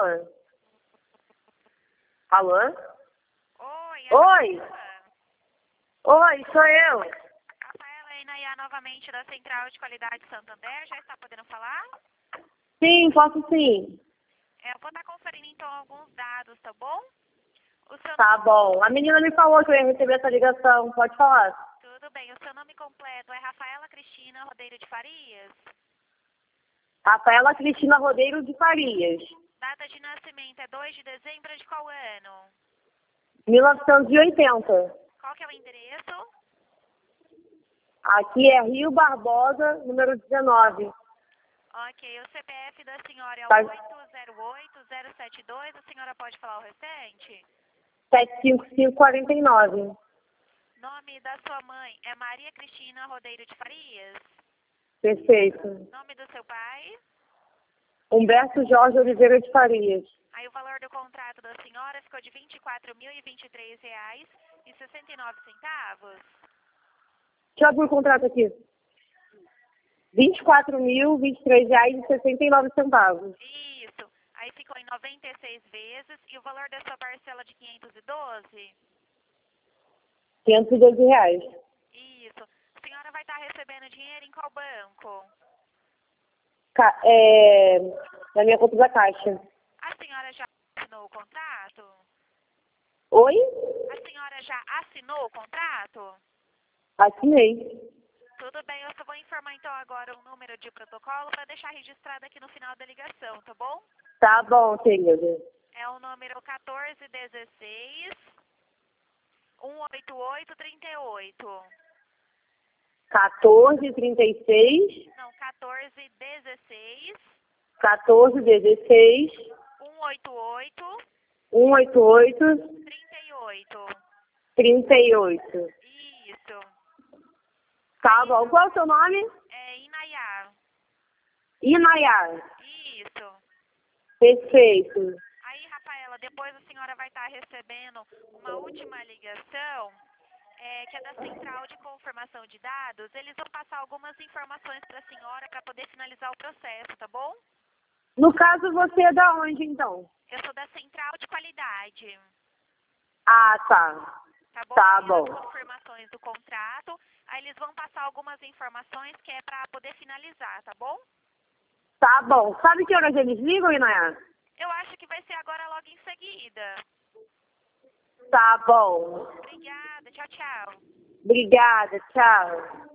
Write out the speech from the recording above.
Alô? Alô? Oi, Oi? Oi, sou eu. Rafaela Inaiá novamente da Central de Qualidade Santander, já está podendo falar? Sim, posso sim. Eu vou estar conferindo então alguns dados, tá bom? O seu Tá bom. A menina me falou que eu ia receber essa ligação. Pode falar. Tudo bem, o seu nome completo é Rafaela Cristina Rodeiro de Farias? Rafaela Cristina Rodeiro de Farias. Data de nascimento é 2 de dezembro de qual ano? 1980. Qual que é o endereço? Aqui é Rio Barbosa, número 19. Ok, o CPF da senhora é o Tá. 808072, a senhora pode falar o restante? 75549. Nome da sua mãe é Maria Cristina Rodeiro de Farias? Perfeito. Nome do seu pai? Humberto Jorge Oliveira de Farias. Aí o valor do contrato da senhora ficou de R$ 24.023,69. Deixa eu abrir o contrato aqui. R$ 24.023,69. Isso. Aí ficou em 96 vezes. E o valor da sua parcela de 512? R$ 512. Isso. A senhora vai estar recebendo dinheiro em qual banco? Na minha conta da Caixa. A senhora já assinou o contrato? Oi? A senhora já assinou o contrato? Assinei. Tudo bem, eu só vou informar então agora o número de protocolo para deixar registrado aqui no final da ligação, tá bom? Tá bom, querida. É o número 1416 18838. 1436 Não, 1416 1416 188 188 38. 38. Isso. Tá bom. Qual é o seu nome? É Inaiá. Inayar. Isso. Perfeito. Aí, Rafaela, depois a senhora vai estar recebendo uma última ligação, que é da Central de Confirmação de Dados. Eles vão passar algumas informações para a senhora para poder finalizar o processo, tá bom? No caso, você é da onde, então? Eu sou da Central de Qualidade, Ah, tá. tá bom? Tá E bom. as confirmações do contrato. Aí eles vão passar algumas informações que é para poder finalizar, tá bom? Tá bom. Sabe que horas eles ligam, Inayar? Eu acho que vai ser agora logo em seguida. Tá bom. Obrigada, tchau, tchau. Obrigada. Tchau.